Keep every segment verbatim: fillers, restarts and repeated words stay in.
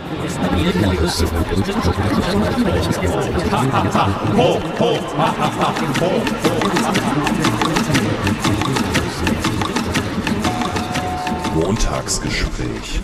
Montagsgespräch.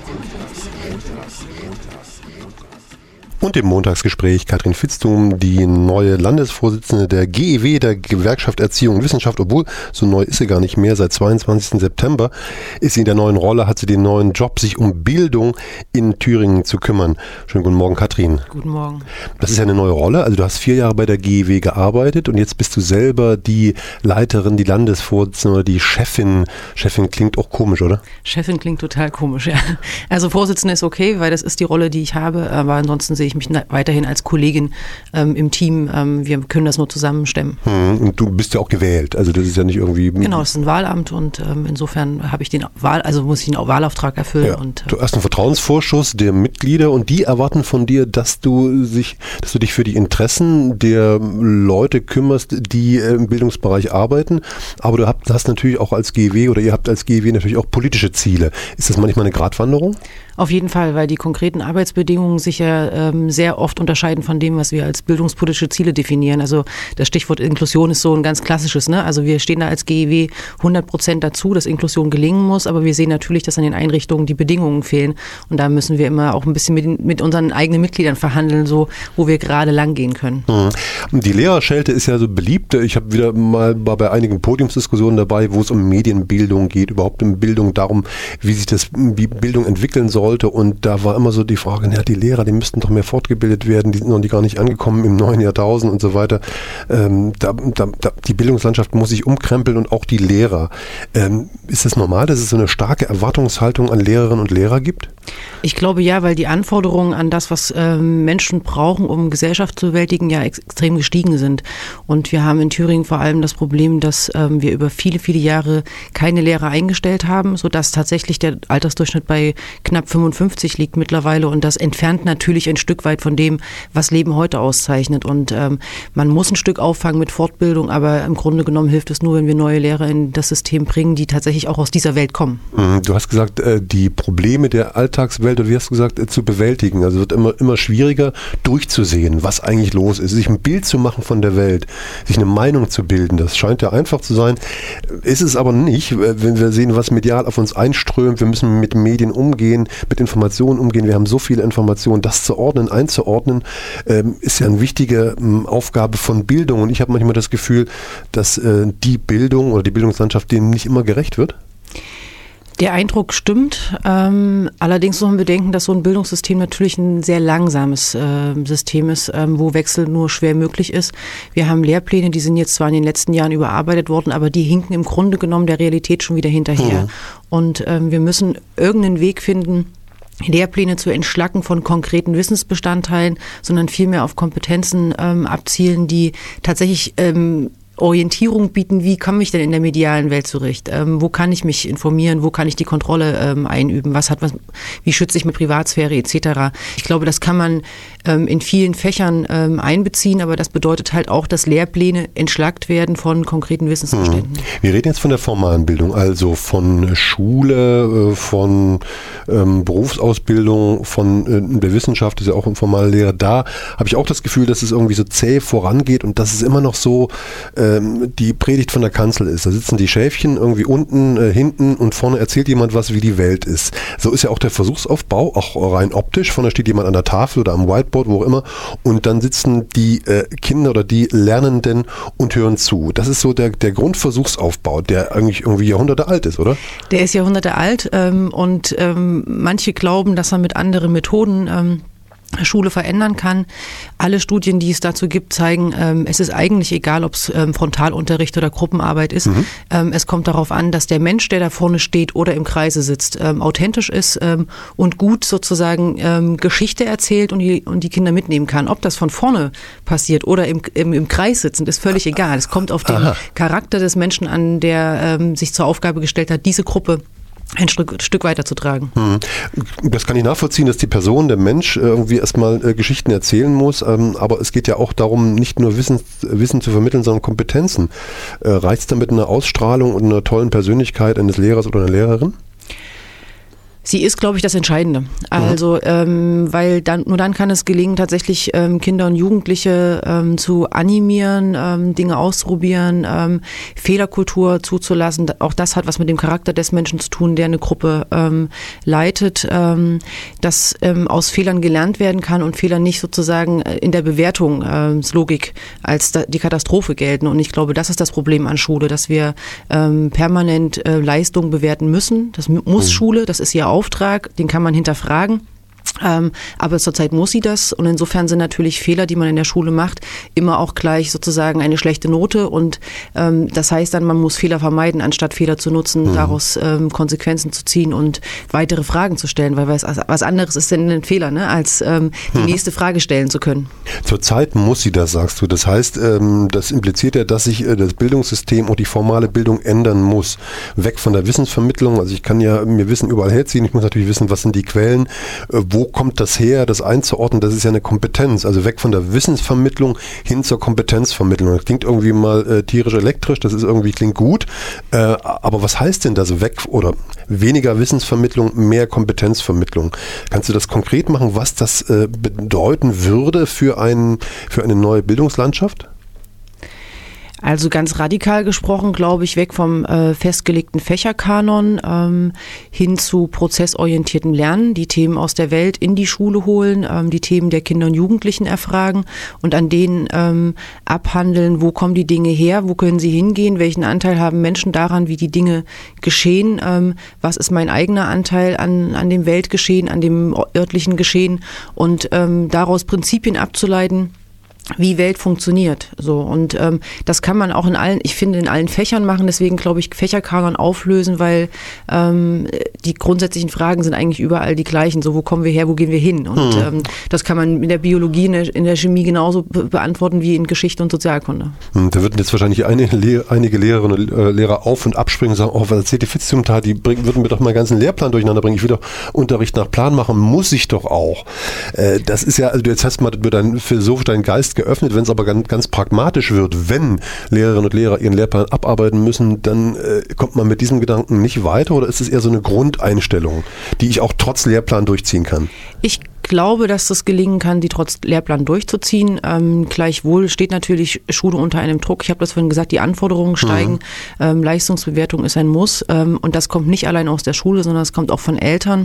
Und im Montagsgespräch Katrin Vitzthum, die neue Landesvorsitzende der G E W, der Gewerkschaft Erziehung und Wissenschaft, obwohl so neu ist sie gar nicht mehr, seit zweiundzwanzigsten September ist sie in der neuen Rolle, hat sie den neuen Job, sich um Bildung in Thüringen zu kümmern. Schönen guten Morgen, Katrin. Guten Morgen. Das ist ja eine neue Rolle, also du hast vier Jahre bei der G E W gearbeitet und jetzt bist du selber die Leiterin, die Landesvorsitzende oder die Chefin. Chefin klingt auch komisch, oder? Chefin klingt total komisch, ja. Also Vorsitzende ist okay, weil das ist die Rolle, die ich habe, aber ansonsten sehe ich mich weiterhin als Kollegin ähm, im Team. Ähm, wir können das nur zusammen stemmen. Hm, und du bist ja auch gewählt, also das ist ja nicht irgendwie... Genau, das ist ein Wahlamt und ähm, insofern habe ich den Wahl, also muss ich den Wahlauftrag erfüllen. Ja, und, äh, du hast einen Vertrauensvorschuss der Mitglieder und die erwarten von dir, dass du sich, dass du dich für die Interessen der Leute kümmerst, die äh, im Bildungsbereich arbeiten, aber du hast, hast natürlich auch als G E W oder ihr habt als G E W natürlich auch politische Ziele. Ist das manchmal eine Gratwanderung? Auf jeden Fall, weil die konkreten Arbeitsbedingungen sich ja ähm, sehr oft unterscheiden von dem, was wir als bildungspolitische Ziele definieren. Also das Stichwort Inklusion ist so ein ganz klassisches, ne? Also wir stehen da als G E W hundert Prozent dazu, dass Inklusion gelingen muss, aber wir sehen natürlich, dass an den Einrichtungen die Bedingungen fehlen und da müssen wir immer auch ein bisschen mit, mit unseren eigenen Mitgliedern verhandeln, so wo wir gerade lang gehen können. Mhm. Die Lehrerschelte ist ja so beliebt. Ich habe wieder mal bei einigen Podiumsdiskussionen dabei, wo es um Medienbildung geht, überhaupt um Bildung, darum, wie sich das, wie Bildung entwickeln soll. Und da war immer so die Frage, ja, die Lehrer, die müssten doch mehr fortgebildet werden, die sind noch gar nicht angekommen im neuen Jahrtausend und so weiter. Ähm, da, da, da, die Bildungslandschaft muss sich umkrempeln und auch die Lehrer. Ähm, ist das normal, dass es so eine starke Erwartungshaltung an Lehrerinnen und Lehrer gibt? Ich glaube ja, weil die Anforderungen an das, was ähm, Menschen brauchen, um Gesellschaft zu bewältigen, ja ex- extrem gestiegen sind. Und wir haben in Thüringen vor allem das Problem, dass ähm, wir über viele, viele Jahre keine Lehrer eingestellt haben, sodass tatsächlich der Altersdurchschnitt bei knapp fünfundfünfzig liegt mittlerweile. Und das entfernt natürlich ein Stück weit von dem, was Leben heute auszeichnet. Und ähm, man muss ein Stück auffangen mit Fortbildung, aber im Grunde genommen hilft es nur, wenn wir neue Lehrer in das System bringen, die tatsächlich auch aus dieser Welt kommen. Du hast gesagt, die Probleme der Alltagswelt, oder wie hast du gesagt, zu bewältigen. Also wird immer, immer schwieriger durchzusehen, was eigentlich los ist. Sich ein Bild zu machen von der Welt, sich eine Meinung zu bilden, das scheint ja einfach zu sein. Ist es aber nicht, wenn wir sehen, was medial auf uns einströmt. Wir müssen mit Medien umgehen, mit Informationen umgehen. Wir haben so viele Informationen. Das zu ordnen, einzuordnen, ist ja eine wichtige Aufgabe von Bildung. Und ich habe manchmal das Gefühl, dass die Bildung oder die Bildungslandschaft dem nicht immer gerecht wird. Der Eindruck stimmt. Ähm, allerdings muss man bedenken, dass so ein Bildungssystem natürlich ein sehr langsames äh, System ist, ähm, wo Wechsel nur schwer möglich ist. Wir haben Lehrpläne, die sind jetzt zwar in den letzten Jahren überarbeitet worden, aber die hinken im Grunde genommen der Realität schon wieder hinterher. Mhm. Und ähm, wir müssen irgendeinen Weg finden, Lehrpläne zu entschlacken von konkreten Wissensbestandteilen, sondern vielmehr auf Kompetenzen ähm, abzielen, die tatsächlich ähm, Orientierung bieten, wie komme ich denn in der medialen Welt zurecht? Ähm, wo kann ich mich informieren? Wo kann ich die Kontrolle ähm, einüben? Was hat was? Wie schütze ich mit Privatsphäre et cetera? Ich glaube, das kann man ähm, in vielen Fächern ähm, einbeziehen, aber das bedeutet halt auch, dass Lehrpläne entschlackt werden von konkreten Wissensbeständen. Wir reden jetzt von der formalen Bildung, also von Schule, von ähm, Berufsausbildung, von äh, der Wissenschaft, das ist ja auch eine formale Lehre. Da habe ich auch das Gefühl, dass es irgendwie so zäh vorangeht und dass es immer noch so die Predigt von der Kanzel ist. Da sitzen die Schäfchen irgendwie unten, äh, hinten und vorne erzählt jemand was, wie die Welt ist. So ist ja auch der Versuchsaufbau, auch rein optisch. Vorne steht jemand an der Tafel oder am Whiteboard, wo auch immer. Und dann sitzen die äh, Kinder oder die Lernenden und hören zu. Das ist so der, der Grundversuchsaufbau, der eigentlich irgendwie Jahrhunderte alt ist, oder? Der ist Jahrhunderte alt ähm, und ähm, manche glauben, dass man mit anderen Methoden ähm, Schule verändern kann. Alle Studien, die es dazu gibt, zeigen, ähm, es ist eigentlich egal, ob es ähm, Frontalunterricht oder Gruppenarbeit ist. Mhm. Ähm, es kommt darauf an, dass der Mensch, der da vorne steht oder im Kreise sitzt, ähm, authentisch ist ähm, und gut sozusagen ähm, Geschichte erzählt und die, und die Kinder mitnehmen kann. Ob das von vorne passiert oder im, im, im Kreis sitzend, ist völlig egal. Es kommt auf den Aha. Charakter des Menschen an, der ähm, sich zur Aufgabe gestellt hat, diese Gruppe ein Stück, Stück weiterzutragen. Hm. Das kann ich nachvollziehen, dass die Person, der Mensch irgendwie erstmal äh, Geschichten erzählen muss, ähm, aber es geht ja auch darum, nicht nur Wissen, Wissen zu vermitteln, sondern Kompetenzen. Äh, reicht es damit eine Ausstrahlung und einer tollen Persönlichkeit eines Lehrers oder einer Lehrerin? Sie ist, glaube ich, das Entscheidende. Also, ähm, weil dann, nur dann kann es gelingen, tatsächlich ähm, Kinder und Jugendliche ähm, zu animieren, ähm, Dinge auszuprobieren, ähm, Fehlerkultur zuzulassen. Auch das hat was mit dem Charakter des Menschen zu tun, der eine Gruppe ähm, leitet, ähm, dass ähm, aus Fehlern gelernt werden kann und Fehler nicht sozusagen in der Bewertungslogik ähm, als da, die Katastrophe gelten. Und ich glaube, das ist das Problem an Schule, dass wir ähm, permanent äh, Leistung bewerten müssen. Das muss mhm. Schule, das ist ihr Auftrag, den kann man hinterfragen. Ähm, aber zurzeit muss sie das und insofern sind natürlich Fehler, die man in der Schule macht, immer auch gleich sozusagen eine schlechte Note und ähm, das heißt dann, man muss Fehler vermeiden, anstatt Fehler zu nutzen, mhm. daraus ähm, Konsequenzen zu ziehen und weitere Fragen zu stellen, weil was, was anderes ist denn ein Fehler, ne, als ähm, die mhm. nächste Frage stellen zu können. Zurzeit muss sie das, sagst du. Das heißt, ähm, das impliziert ja, dass sich äh, das Bildungssystem und die formale Bildung ändern muss. Weg von der Wissensvermittlung, also ich kann ja mir Wissen überall herziehen, ich muss natürlich wissen, was sind die Quellen, äh, wo kommt das her, das einzuordnen, das ist ja eine Kompetenz. Also weg von der Wissensvermittlung hin zur Kompetenzvermittlung. Das klingt irgendwie mal äh, tierisch-elektrisch, das ist irgendwie, klingt gut. Äh, aber was heißt denn das weg oder weniger Wissensvermittlung, mehr Kompetenzvermittlung? Kannst du das konkret machen, was das äh, bedeuten würde für, ein, für eine neue Bildungslandschaft? Also ganz radikal gesprochen, glaube ich, weg vom äh, festgelegten Fächerkanon ähm, hin zu prozessorientiertem Lernen, die Themen aus der Welt in die Schule holen, ähm, die Themen der Kinder und Jugendlichen erfragen und an denen ähm, abhandeln, wo kommen die Dinge her, wo können sie hingehen, welchen Anteil haben Menschen daran, wie die Dinge geschehen, ähm, was ist mein eigener Anteil an, an dem Weltgeschehen, an dem örtlichen Geschehen und ähm, daraus Prinzipien abzuleiten, wie Welt funktioniert. So und ähm, das kann man auch in allen, ich finde, in allen Fächern machen. Deswegen glaube ich, Fächerkanon auflösen, weil ähm, die grundsätzlichen Fragen sind eigentlich überall die gleichen. So, wo kommen wir her, wo gehen wir hin? Und hm. ähm, das kann man in der Biologie, in der, in der Chemie genauso be- beantworten wie in Geschichte und Sozialkunde. Hm, da würden jetzt wahrscheinlich einige, Le- einige Lehrerinnen und äh, Lehrer auf und abspringen und sagen, oh, was erzählt die Fitz zum Teil, die bring, würden mir doch meinen ganzen Lehrplan durcheinander bringen. Ich will doch Unterricht nach Plan machen, muss ich doch auch. Äh, das ist ja, also du jetzt hast mal dein philosophisch deinen Geist geöffnet, wenn es aber ganz, ganz pragmatisch wird, wenn Lehrerinnen und Lehrer ihren Lehrplan abarbeiten müssen, dann äh, kommt man mit diesem Gedanken nicht weiter oder ist es eher so eine Grundeinstellung, die ich auch trotz Lehrplan durchziehen kann? Ich glaube, dass das gelingen kann, die trotz Lehrplan durchzuziehen. Ähm, gleichwohl steht natürlich Schule unter einem Druck. Ich habe das vorhin gesagt, die Anforderungen steigen. Mhm. Ähm, Leistungsbewertung ist ein Muss. Ähm, und das kommt nicht allein aus der Schule, sondern es kommt auch von Eltern,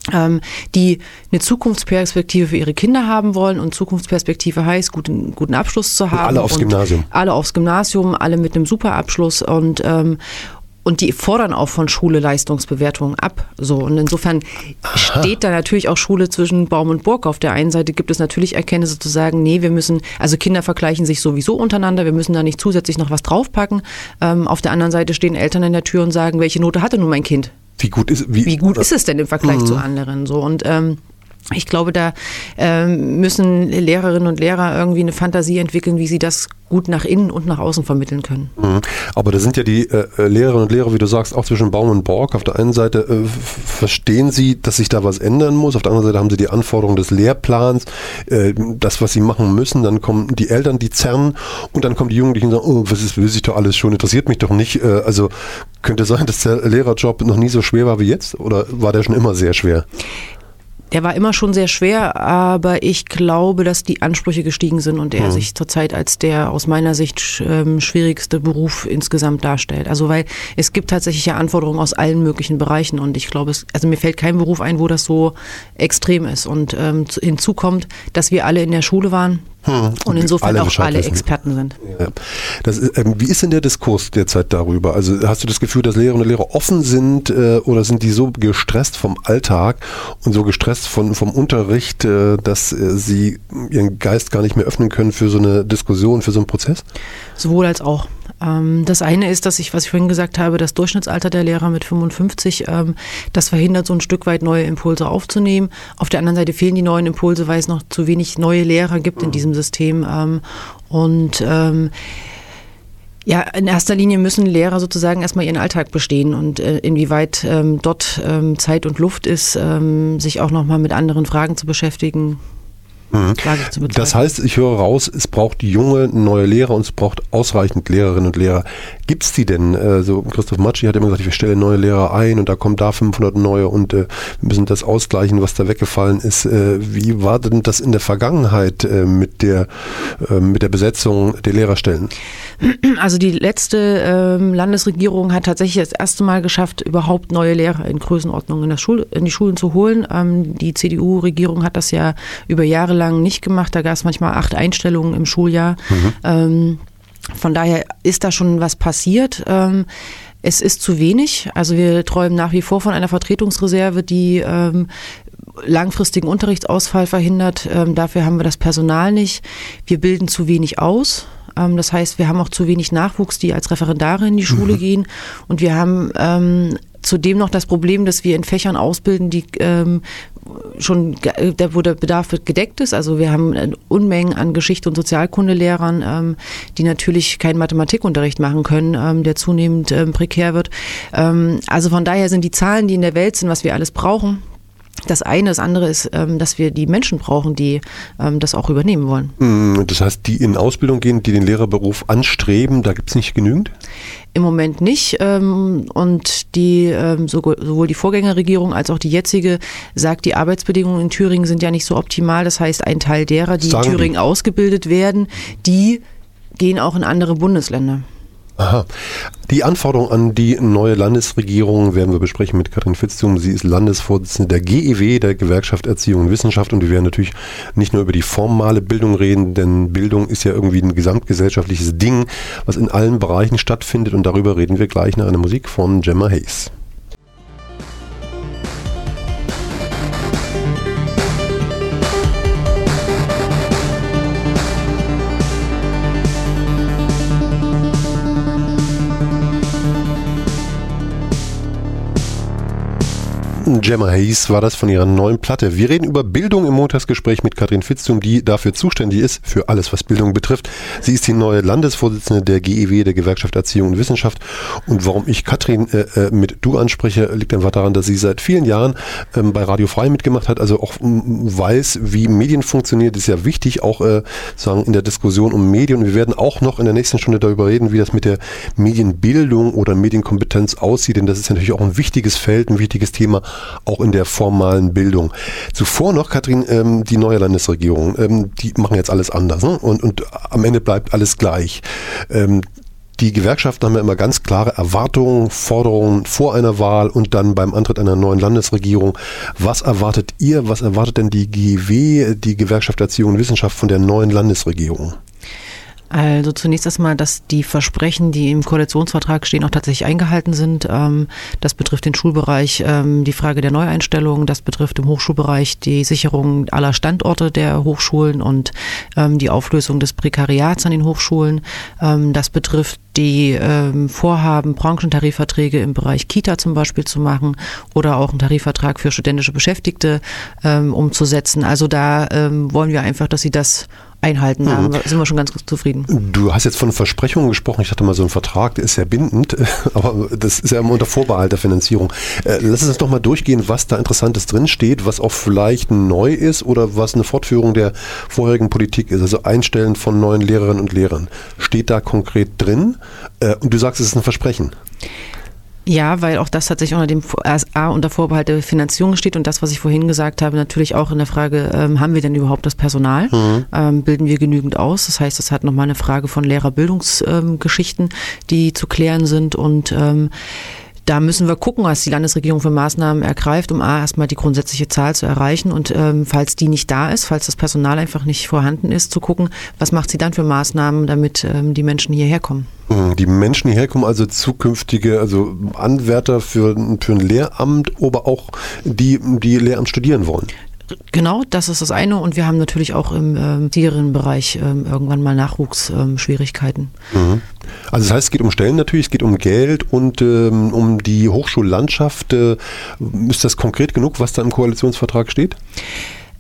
die eine Zukunftsperspektive für ihre Kinder haben wollen und Zukunftsperspektive heißt, guten, guten Abschluss zu haben. Und alle aufs Gymnasium. Alle aufs Gymnasium, alle mit einem super Abschluss und ähm, und die fordern auch von Schule Leistungsbewertungen ab. So und insofern Aha. steht da natürlich auch Schule zwischen Baum und Burg. Auf der einen Seite gibt es natürlich Erkenntnisse zu sagen, nee, wir müssen, also Kinder vergleichen sich sowieso untereinander, wir müssen da nicht zusätzlich noch was draufpacken. Ähm, auf der anderen Seite stehen Eltern in der Tür und sagen, welche Note hatte nun mein Kind? Wie gut ist, wie, wie gut ist es denn im Vergleich mhm. zu anderen? So und ähm, ich glaube, da ähm, müssen Lehrerinnen und Lehrer irgendwie eine Fantasie entwickeln, wie sie das gut nach innen und nach außen vermitteln können. Mhm. Aber da sind ja die äh, Lehrerinnen und Lehrer, wie du sagst, auch zwischen Baum und Borg. Auf der einen Seite äh, verstehen sie, dass sich da was ändern muss. Auf der anderen Seite haben sie die Anforderungen des Lehrplans, äh, das, was sie machen müssen. Dann kommen die Eltern, die zerren und dann kommen die Jugendlichen und sagen, oh, was ist, will sich doch alles schon, interessiert mich doch nicht. Äh, also könnte sein, dass der Lehrerjob noch nie so schwer war wie jetzt oder war der schon immer sehr schwer? Der war immer schon sehr schwer, aber ich glaube, dass die Ansprüche gestiegen sind und er mhm. sich zurzeit als der aus meiner Sicht ähm, schwierigste Beruf insgesamt darstellt. Also weil es gibt tatsächlich ja Anforderungen aus allen möglichen Bereichen und ich glaube, es, also mir fällt kein Beruf ein, wo das so extrem ist. Und ähm, hinzu kommt, dass wir alle in der Schule waren. Hm. Und insofern alle auch alle wissen. Experten sind. Ja. Das ist, ähm, wie ist denn der Diskurs derzeit darüber? Also hast du das Gefühl, dass Lehrerinnen und Lehrer offen sind äh, oder sind die so gestresst vom Alltag und so gestresst von, vom Unterricht, äh, dass äh, sie ihren Geist gar nicht mehr öffnen können für so eine Diskussion, für so einen Prozess? Sowohl als auch. Ähm, das eine ist, dass ich, was ich vorhin gesagt habe, das Durchschnittsalter der Lehrer mit fünfundfünfzig, ähm, das verhindert so ein Stück weit neue Impulse aufzunehmen. Auf der anderen Seite fehlen die neuen Impulse, weil es noch zu wenig neue Lehrer gibt in diesem System. Ähm, und ähm, ja, in erster Linie müssen Lehrer sozusagen erstmal ihren Alltag bestehen und äh, inwieweit ähm, dort ähm, Zeit und Luft ist, ähm, sich auch nochmal mit anderen Fragen zu beschäftigen. Mhm. Das heißt, ich höre raus, es braucht junge, neue Lehrer und es braucht ausreichend Lehrerinnen und Lehrer. Gibt es die denn? Also Christoph Matschi hat immer gesagt, wir stellen neue Lehrer ein und da kommen da fünfhundert neue und äh, wir müssen das ausgleichen, was da weggefallen ist. Äh, wie war denn das in der Vergangenheit äh, mit der, äh, mit der Besetzung der Lehrerstellen? Also die letzte ähm, Landesregierung hat tatsächlich das erste Mal geschafft, überhaupt neue Lehrer in Größenordnung in, das Schul- in die Schulen zu holen. Ähm, die C D U-Regierung hat das ja über Jahre lang nicht gemacht. Da gab es manchmal acht Einstellungen im Schuljahr. Mhm. Ähm, von daher ist da schon was passiert. Ähm, es ist zu wenig. Also wir träumen nach wie vor von einer Vertretungsreserve, die ähm, langfristigen Unterrichtsausfall verhindert. Ähm, dafür haben wir das Personal nicht. Wir bilden zu wenig aus. Ähm, das heißt, wir haben auch zu wenig Nachwuchs, die als Referendare in die Schule mhm. gehen. Und wir haben ähm, zudem noch das Problem, dass wir in Fächern ausbilden, die ähm, schon, wo der Bedarf gedeckt ist. Also wir haben Unmengen an Geschichte- und Sozialkundelehrern, ähm, die natürlich keinen Mathematikunterricht machen können, ähm, der zunehmend ähm, prekär wird. Ähm, also von daher sind die Zahlen, die in der Welt sind, was wir alles brauchen, das eine. Das andere ist, ähm, dass wir die Menschen brauchen, die ähm, das auch übernehmen wollen. Das heißt, die in Ausbildung gehen, die den Lehrerberuf anstreben, da gibt es nicht genügend? Im Moment nicht. Ähm, und die ähm, sowohl die Vorgängerregierung als auch die jetzige sagt, die Arbeitsbedingungen in Thüringen sind ja nicht so optimal. Das heißt, ein Teil derer, die Sagen in Thüringen die. ausgebildet werden, die gehen auch in andere Bundesländer. Aha. Die Anforderungen an die neue Landesregierung werden wir besprechen mit Katrin Vitzthum. Sie ist Landesvorsitzende der G E W, der Gewerkschaft Erziehung und Wissenschaft. Und wir werden natürlich nicht nur über die formale Bildung reden, denn Bildung ist ja irgendwie ein gesamtgesellschaftliches Ding, was in allen Bereichen stattfindet. Und darüber reden wir gleich nach einer Musik von Gemma Hayes. Gemma Hayes war das von ihrer neuen Platte. Wir reden über Bildung im Montagsgespräch mit Katrin Vitzthum, die dafür zuständig ist, für alles, was Bildung betrifft. Sie ist die neue Landesvorsitzende der G E W, der Gewerkschaft Erziehung und Wissenschaft. Und warum ich Katrin äh, mit Du anspreche, liegt einfach daran, dass sie seit vielen Jahren ähm, bei Radio Frei mitgemacht hat, also auch ähm, weiß, wie Medien funktioniert. Das ist ja wichtig, auch äh, sagen in der Diskussion um Medien. Und wir werden auch noch in der nächsten Stunde darüber reden, wie das mit der Medienbildung oder Medienkompetenz aussieht, denn das ist natürlich auch ein wichtiges Feld, ein wichtiges Thema, auch in der formalen Bildung. Zuvor noch, Katrin, ähm, die neue Landesregierung, ähm, die machen jetzt alles anders, ne? und, und am Ende bleibt alles gleich. Ähm, die Gewerkschaften haben ja immer ganz klare Erwartungen, Forderungen vor einer Wahl und dann beim Antritt einer neuen Landesregierung. Was erwartet ihr, was erwartet denn die G E W, die Gewerkschaft Erziehung und Wissenschaft von der neuen Landesregierung? Also zunächst erstmal, dass die Versprechen, die im Koalitionsvertrag stehen, auch tatsächlich eingehalten sind. Das betrifft den Schulbereich, die Frage der Neueinstellung. Das betrifft im Hochschulbereich die Sicherung aller Standorte der Hochschulen und die Auflösung des Prekariats an den Hochschulen. Das betrifft die ähm, Vorhaben, Branchentarifverträge im Bereich Kita zum Beispiel zu machen oder auch einen Tarifvertrag für studentische Beschäftigte ähm, umzusetzen. Also da ähm, wollen wir einfach, dass sie das einhalten. Da mhm. sind wir schon ganz zufrieden. Du hast jetzt von Versprechungen gesprochen. Ich hatte mal so einen Vertrag, der ist ja bindend, aber das ist ja immer unter Vorbehalt der Finanzierung. Äh, lass uns doch mal durchgehen, was da Interessantes drinsteht, was auch vielleicht neu ist oder was eine Fortführung der vorherigen Politik ist. Also Einstellen von neuen Lehrerinnen und Lehrern. Steht da konkret drin? Äh, und du sagst, es ist ein Versprechen. Ja, weil auch das tatsächlich unter dem A unter Vorbehalt der Finanzierung steht und das, was ich vorhin gesagt habe, natürlich auch in der Frage, ähm, haben wir denn überhaupt das Personal? Mhm. Ähm, bilden wir genügend aus? Das heißt, das hat nochmal eine Frage von Lehrerbildungsgeschichten, ähm, die zu klären sind und ähm, da müssen wir gucken, was die Landesregierung für Maßnahmen ergreift, um A, erstmal die grundsätzliche Zahl zu erreichen und ähm, falls die nicht da ist, falls das Personal einfach nicht vorhanden ist, zu gucken, was macht sie dann für Maßnahmen, damit ähm, die Menschen hierher kommen. Die Menschen hierher kommen, also zukünftige, also Anwärter für, für ein Lehramt, aber auch die, die Lehramt studieren wollen. Genau, das ist das eine und wir haben natürlich auch im ähm, Bereich ähm, irgendwann mal Nachwuchsschwierigkeiten. Ähm, mhm. Also das heißt, es geht um Stellen natürlich, es geht um Geld und ähm, um die Hochschullandschaft. Äh, ist das konkret genug, was da im Koalitionsvertrag steht?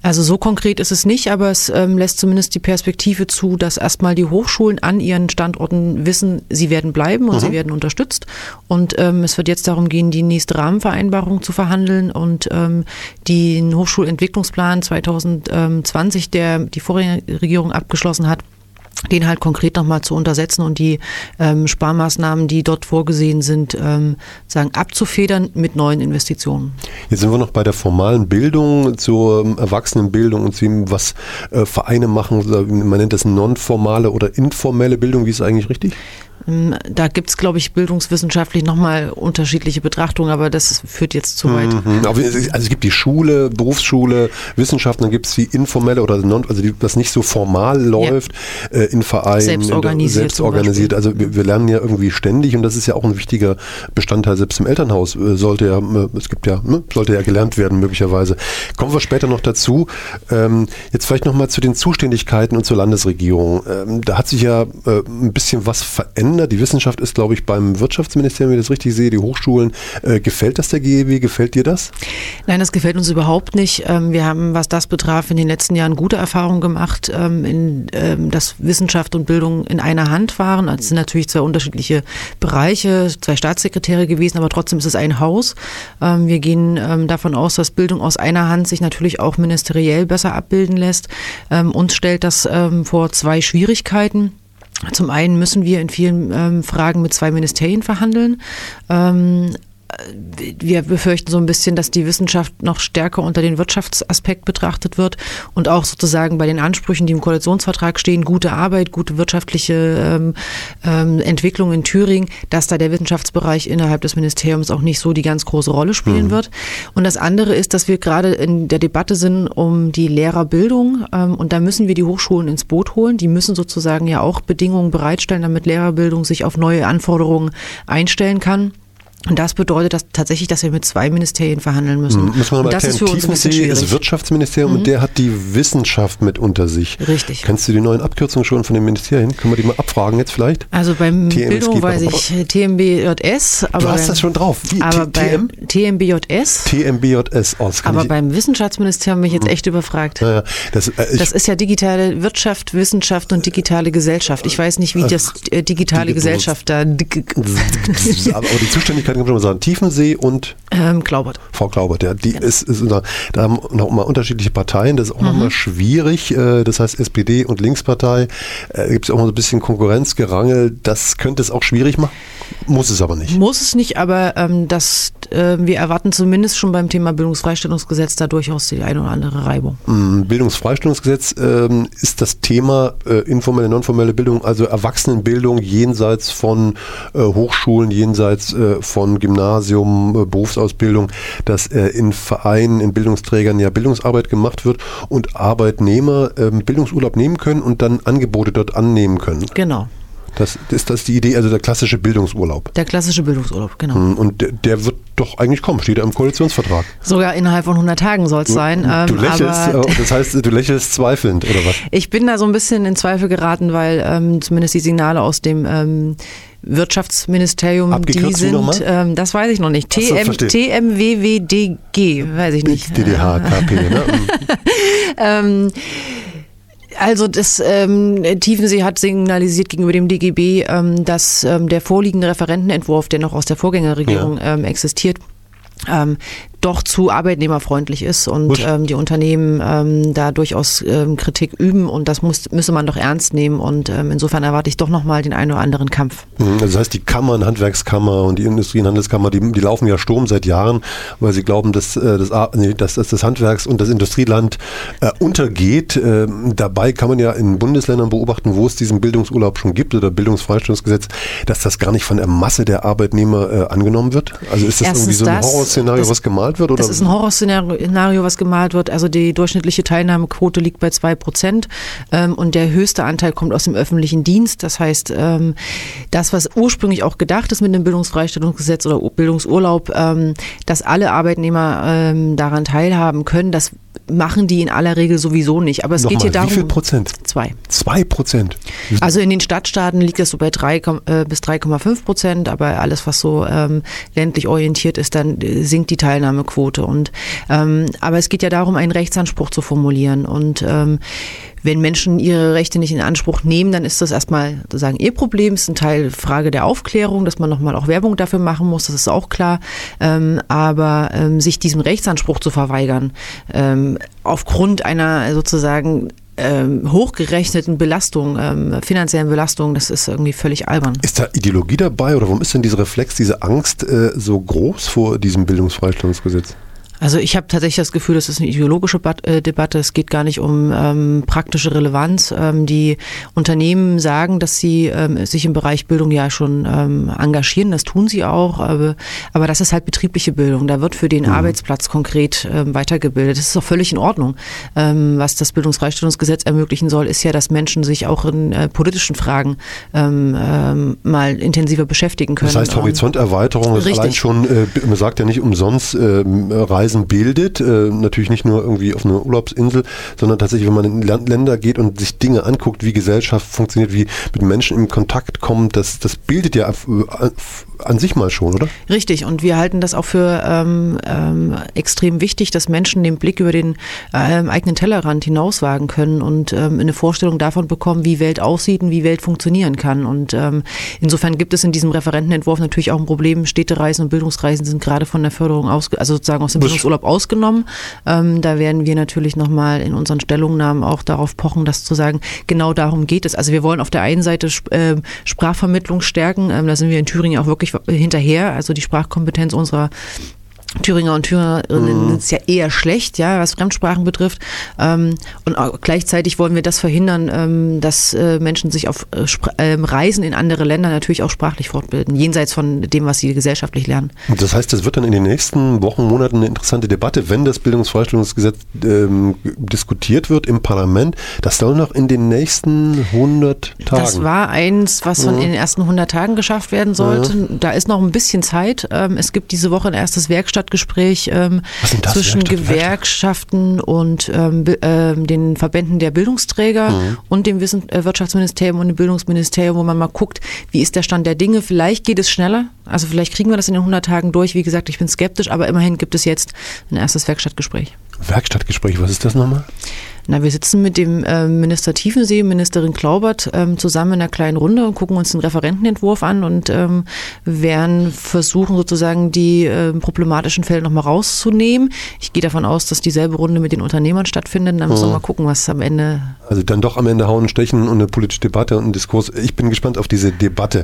Also so konkret ist es nicht, aber es ähm, lässt zumindest die Perspektive zu, dass erstmal die Hochschulen an ihren Standorten wissen, sie werden bleiben und mhm. sie werden unterstützt. Und ähm, es wird jetzt darum gehen, die nächste Rahmenvereinbarung zu verhandeln und ähm, den Hochschulentwicklungsplan zwanzig zwanzig, der die Vorregierung abgeschlossen hat, den halt konkret nochmal zu untersetzen und die ähm, Sparmaßnahmen, die dort vorgesehen sind, ähm, sagen abzufedern mit neuen Investitionen. Jetzt sind wir noch bei der formalen Bildung, zur ähm, Erwachsenenbildung und zu dem, was äh, Vereine machen. Man nennt das nonformale oder informelle Bildung. Wie ist es eigentlich richtig? Da gibt es, glaube ich, bildungswissenschaftlich nochmal unterschiedliche Betrachtungen, aber das führt jetzt zu weit. Mhm. Also es gibt die Schule, Berufsschule, Wissenschaften, dann gibt es die informelle oder non, also die, was nicht so formal läuft, ja. äh, in Vereinen, selbstorganisiert. selbstorganisiert. Also wir, wir lernen ja irgendwie ständig und das ist ja auch ein wichtiger Bestandteil, selbst im Elternhaus äh, sollte ja, äh, es gibt ja, ne, sollte ja gelernt werden möglicherweise. Kommen wir später noch dazu. Ähm, jetzt vielleicht nochmal zu den Zuständigkeiten und zur Landesregierung. Ähm, da hat sich ja äh, ein bisschen was verändert. Die Wissenschaft ist, glaube ich, beim Wirtschaftsministerium, wenn ich das richtig sehe, die Hochschulen. Äh, gefällt das der G E W? Gefällt dir das? Nein, das gefällt uns überhaupt nicht. Ähm, wir haben, was das betraf, in den letzten Jahren gute Erfahrungen gemacht, ähm, in, ähm, dass Wissenschaft und Bildung in einer Hand waren. Es sind natürlich zwei unterschiedliche Bereiche, zwei Staatssekretäre gewesen, aber trotzdem ist es ein Haus. Ähm, wir gehen ähm, davon aus, dass Bildung aus einer Hand sich natürlich auch ministeriell besser abbilden lässt. Ähm, uns stellt das ähm, vor zwei Schwierigkeiten. Zum einen müssen wir in vielen ähm, Fragen mit zwei Ministerien verhandeln. Ähm, wir befürchten so ein bisschen, dass die Wissenschaft noch stärker unter den Wirtschaftsaspekt betrachtet wird und auch sozusagen bei den Ansprüchen, die im Koalitionsvertrag stehen, gute Arbeit, gute wirtschaftliche ähm, ähm, Entwicklung in Thüringen, dass da der Wissenschaftsbereich innerhalb des Ministeriums auch nicht so die ganz große Rolle spielen mhm. wird. Und das andere ist, dass wir gerade in der Debatte sind um die Lehrerbildung ähm, und da müssen wir die Hochschulen ins Boot holen. Die müssen sozusagen ja auch Bedingungen bereitstellen, damit Lehrerbildung sich auf neue Anforderungen einstellen kann. Und das bedeutet dass tatsächlich, dass wir mit zwei Ministerien verhandeln müssen. Mhm. Muss man mal erklären, Tiefensee ist das Wirtschaftsministerium mhm. und der hat die Wissenschaft mit unter sich. Richtig. Kennst du die neuen Abkürzungen schon von den Ministerien? Können wir die mal abfragen jetzt vielleicht? Also beim T M Bildung weiß ich T M B J S. Aber du hast beim, das schon drauf. Wie? Aber T M? T M B J S. T M B J S. Oh, aber beim Wissenschaftsministerium bin ich jetzt echt überfragt. Ja, ja. Das, äh, ich, das ist ja digitale Wirtschaft, Wissenschaft und digitale Gesellschaft. Ich weiß nicht, wie das äh, digitale die, Gesellschaft da... aber die Zuständigkeit kann man schon mal sagen. Tiefensee und ähm, Glaubert. Frau Glaubert, ja, die genau. ist, ist da haben noch mal unterschiedliche Parteien, das ist auch mhm. nochmal schwierig, das heißt S P D und Linkspartei, da gibt es auch mal so ein bisschen Konkurrenzgerangel, das könnte es auch schwierig machen, muss es aber nicht. Muss es nicht, aber ähm, das, äh, wir erwarten zumindest schon beim Thema Bildungsfreistellungsgesetz da durchaus die eine oder andere Reibung. Bildungsfreistellungsgesetz ähm, ist das Thema äh, informelle, nonformelle Bildung, also Erwachsenenbildung jenseits von äh, Hochschulen, jenseits äh, von Gymnasium, Berufsausbildung, dass äh, in Vereinen, in Bildungsträgern ja Bildungsarbeit gemacht wird und Arbeitnehmer äh, Bildungsurlaub nehmen können und dann Angebote dort annehmen können. Genau. Das ist das die Idee, also der klassische Bildungsurlaub. Der klassische Bildungsurlaub, genau. Und der, der wird doch eigentlich kommen, steht ja im Koalitionsvertrag. Sogar innerhalb von hundert Tagen soll es sein. Du lächelst, aber das heißt, du lächelst zweifelnd, oder was? Ich bin da so ein bisschen in Zweifel geraten, weil ähm, zumindest die Signale aus dem ähm, Wirtschaftsministerium, Abgekürzt die sind, ähm, das weiß ich noch nicht, T M, so, T M W W D G, weiß ich nicht. D D H K P, ne? ähm, Also das ähm, Tiefensee hat signalisiert gegenüber dem D G B, ähm, dass ähm, der vorliegende Referentenentwurf, der noch aus der Vorgängerregierung ja. ähm, existiert, ähm, doch zu arbeitnehmerfreundlich ist und ähm, die Unternehmen ähm, da durchaus ähm, Kritik üben und das muss, müsse man doch ernst nehmen und ähm, insofern erwarte ich doch nochmal den einen oder anderen Kampf. Das heißt, die Kammern, Handwerkskammer und die Industrie- und Handelskammer, die, die laufen ja Sturm seit Jahren, weil sie glauben, dass, dass, nee, dass, dass das Handwerks- und das Industrieland äh, untergeht. Äh, dabei kann man ja in Bundesländern beobachten, wo es diesen Bildungsurlaub schon gibt oder Bildungsfreistellungsgesetz, dass das gar nicht von der Masse der Arbeitnehmer äh, angenommen wird. Also ist das Erstens irgendwie so ein das, Horrorszenario, was gemalt wird? Oder? Das ist ein Horrorszenario, was gemalt wird. Also die durchschnittliche Teilnahmequote liegt bei zwei Prozent ähm, und der höchste Anteil kommt aus dem öffentlichen Dienst. Das heißt, ähm, das, was ursprünglich auch gedacht ist mit dem Bildungsfreistellungsgesetz oder Bildungsurlaub, ähm, dass alle Arbeitnehmer ähm, daran teilhaben können, das machen die in aller Regel sowieso nicht. Aber es Nochmal, geht hier darum... Wie viel Prozent? Zwei. Zwei Prozent? Also in den Stadtstaaten liegt es so bei drei bis drei Komma fünf Prozent, aber alles, was so ähm, ländlich orientiert ist, dann sinkt die Teilnahme Aufnahmequote. Und ähm, aber es geht ja darum, einen Rechtsanspruch zu formulieren. Und ähm, wenn Menschen ihre Rechte nicht in Anspruch nehmen, dann ist das erstmal sozusagen ihr Problem. Es ist ein Teil Frage der Aufklärung, dass man nochmal auch Werbung dafür machen muss, das ist auch klar. Ähm, aber ähm, sich diesem Rechtsanspruch zu verweigern, ähm, aufgrund einer sozusagen ähm, hochgerechneten Belastung, ähm, finanziellen Belastung, das ist irgendwie völlig albern. Ist da Ideologie dabei oder warum ist denn dieser Reflex, diese Angst äh, so groß vor diesem Bildungsfreistellungsgesetz? Also ich habe tatsächlich das Gefühl, das ist eine ideologische Bat- äh, Debatte. Es geht gar nicht um ähm, praktische Relevanz. Ähm, die Unternehmen sagen, dass sie ähm, sich im Bereich Bildung ja schon ähm, engagieren. Das tun sie auch. Aber, aber das ist halt betriebliche Bildung. Da wird für den mhm. Arbeitsplatz konkret ähm, weitergebildet. Das ist auch völlig in Ordnung. Ähm, was das Bildungsfreistellungsgesetz ermöglichen soll, ist ja, dass Menschen sich auch in äh, politischen Fragen ähm, ähm, mal intensiver beschäftigen können. Das heißt, Horizonterweiterung ist allein schon, äh, man sagt ja nicht umsonst, äh, Reisen bildet, äh, natürlich nicht nur irgendwie auf einer Urlaubsinsel, sondern tatsächlich, wenn man in Land- Länder geht und sich Dinge anguckt, wie Gesellschaft funktioniert, wie mit Menschen in Kontakt kommt, das, das bildet ja an, an sich mal schon, oder? Richtig, und wir halten das auch für ähm, ähm, extrem wichtig, dass Menschen den Blick über den ähm, eigenen Tellerrand hinauswagen können und ähm, eine Vorstellung davon bekommen, wie Welt aussieht und wie Welt funktionieren kann. Und ähm, insofern gibt es in diesem Referentenentwurf natürlich auch ein Problem. Städtereisen und Bildungsreisen sind gerade von der Förderung aus, also sozusagen aus dem Bildungsurlaub ausgenommen. Ähm, da werden wir natürlich nochmal in unseren Stellungnahmen auch darauf pochen, das zu sagen, genau darum geht es. Also wir wollen auf der einen Seite äh, Sprachvermittlung stärken, ähm, da sind wir in Thüringen auch wirklich hinterher, also die Sprachkompetenz unserer Thüringer und Thüringerinnen ist ja eher schlecht, ja, was Fremdsprachen betrifft. Ähm, und auch gleichzeitig wollen wir das verhindern, ähm, dass äh, Menschen sich auf äh, Spr- äh, Reisen in andere Länder natürlich auch sprachlich fortbilden, jenseits von dem, was sie gesellschaftlich lernen. Das heißt, das wird dann in den nächsten Wochen, Monaten eine interessante Debatte, wenn das Bildungsfreistellungsgesetz ähm, diskutiert wird im Parlament. Das soll noch in den nächsten hundert Tagen. Das war eins, was von mhm. in den ersten hundert Tagen geschafft werden sollte. Mhm. Da ist noch ein bisschen Zeit. Ähm, es gibt diese Woche ein erstes Werkstatt Gespräch ähm, zwischen Werkstatt, Gewerkschaften Werkstatt? und ähm, be, äh, den Verbänden der Bildungsträger mhm. und dem Wissen, äh, Wirtschaftsministerium und dem Bildungsministerium, wo man mal guckt, wie ist der Stand der Dinge. Vielleicht geht es schneller, also vielleicht kriegen wir das in den hundert Tagen durch. Wie gesagt, ich bin skeptisch, aber immerhin gibt es jetzt ein erstes Werkstattgespräch. Werkstattgespräch, was ist das nochmal? Na, wir sitzen mit dem äh, Minister Tiefensee, Ministerin Klaubert ähm, zusammen in einer kleinen Runde und gucken uns den Referentenentwurf an und ähm, werden versuchen, sozusagen die äh, problematischen Fälle nochmal rauszunehmen. Ich gehe davon aus, dass dieselbe Runde mit den Unternehmern stattfindet. Dann müssen wir mal gucken, was am Ende... Also dann doch am Ende hauen, stechen und eine politische Debatte und ein Diskurs. Ich bin gespannt auf diese Debatte.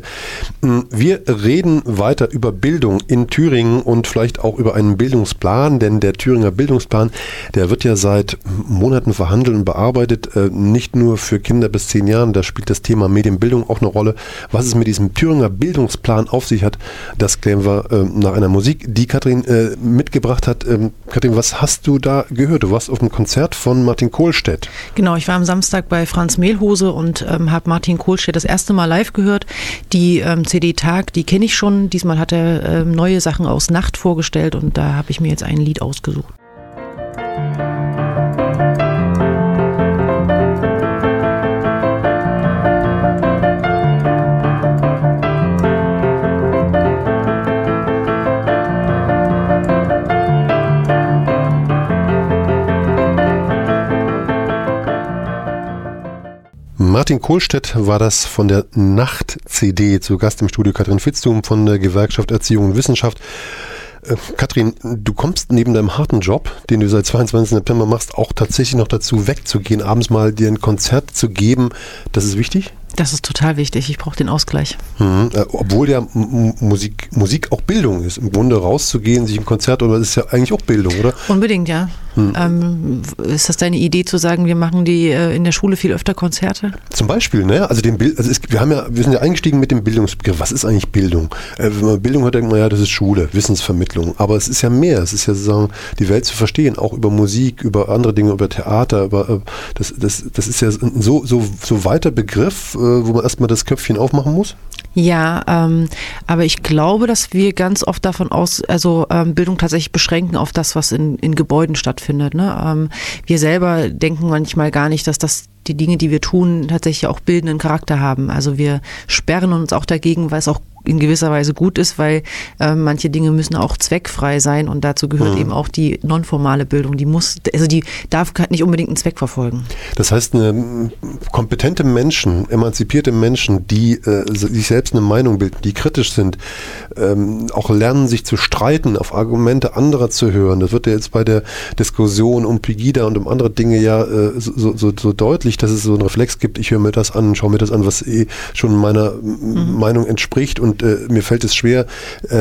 Wir reden weiter über Bildung in Thüringen und vielleicht auch über einen Bildungsplan, denn der Thüringer Bildungsplan, der wird ja seit Monaten verhandelt und bearbeitet, nicht nur für Kinder bis zehn Jahren, da spielt das Thema Medienbildung auch eine Rolle. Was es mit diesem Thüringer Bildungsplan auf sich hat, das klären wir nach einer Musik, die Katrin mitgebracht hat. Katrin, was hast du da gehört? Du warst auf einem Konzert von Martin Kohlstedt. Genau, ich war am Samstag bei Franz Mehlhose und ähm, habe Martin Kohlstedt das erste Mal live gehört. Die ähm, C D Tag, die kenne ich schon. Diesmal hat er ähm, neue Sachen aus Nacht vorgestellt und da habe ich mir jetzt ein Lied ausgesucht. Martin Kohlstedt war das von der Nacht-C D, zu Gast im Studio Katrin Vitzthum von der Gewerkschaft Erziehung und Wissenschaft. Äh, Katrin, du kommst neben deinem harten Job, den du seit zweiundzwanzigsten September machst, auch tatsächlich noch dazu, wegzugehen, abends mal dir ein Konzert zu geben. Das ist wichtig? Das ist total wichtig. Ich brauche den Ausgleich. Mhm. Äh, obwohl ja M- Musik, Musik auch Bildung ist. Im Grunde rauszugehen, sich ein Konzert, oder das ist ja eigentlich auch Bildung, oder? Unbedingt, ja. Mhm. Ähm, ist das deine Idee zu sagen, wir machen die äh, in der Schule viel öfter Konzerte? Zum Beispiel, ne? Also den Bild, also es, wir haben ja, wir sind ja eingestiegen mit dem Bildungsbegriff. Was ist eigentlich Bildung? Äh, wenn man Bildung hört, denkt man ja, das ist Schule, Wissensvermittlung. Aber es ist ja mehr. Es ist ja sozusagen, die Welt zu verstehen, auch über Musik, über andere Dinge, über Theater, über äh, das, das, das ist ja ein so, so, so weiter Begriff, äh, wo man erstmal das Köpfchen aufmachen muss? Ja, ähm, aber ich glaube, dass wir ganz oft davon aus, also ähm, Bildung tatsächlich beschränken auf das, was in, in Gebäuden stattfindet. Ne? Ähm, wir selber denken manchmal gar nicht, dass das die Dinge, die wir tun, tatsächlich auch bildenden Charakter haben. Also wir sperren uns auch dagegen, weil es auch in gewisser Weise gut ist, weil äh, manche Dinge müssen auch zweckfrei sein und dazu gehört mhm. eben auch die nonformale Bildung. Die muss, also die darf nicht unbedingt einen Zweck verfolgen. Das heißt, eine kompetente Menschen, emanzipierte Menschen, die äh, sich selbst eine Meinung bilden, die kritisch sind, ähm, auch lernen, sich zu streiten, auf Argumente anderer zu hören. Das wird ja jetzt bei der Diskussion um Pegida und um andere Dinge ja äh, so, so, so deutlich, dass es so einen Reflex gibt, ich höre mir das an, schaue mir das an, was eh schon meiner mhm. Meinung entspricht und äh, mir fällt es schwer äh,